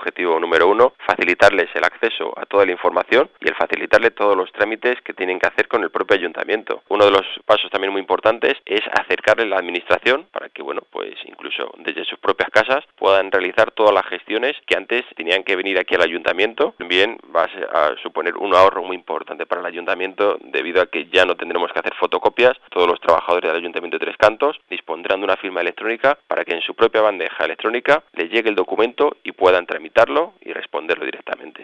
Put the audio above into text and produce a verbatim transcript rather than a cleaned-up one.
objetivo número uno, facilitarles el acceso a toda la información y el facilitarles todos los trámites que tienen que hacer con el propio ayuntamiento. Uno de los pasos también muy importantes es acercarles la administración para que, bueno, pues incluso desde sus propias casas puedan realizar todas las gestiones que antes tenían que venir aquí al ayuntamiento. También va a suponer un ahorro muy importante para el ayuntamiento debido a que ya no tendremos que hacer fotocopias. Todos los trabajadores del ayuntamiento de Tres Cantos dispondrán de una firma electrónica para que en su propia bandeja electrónica les llegue el documento y puedan tramitarlo y responderlo directamente.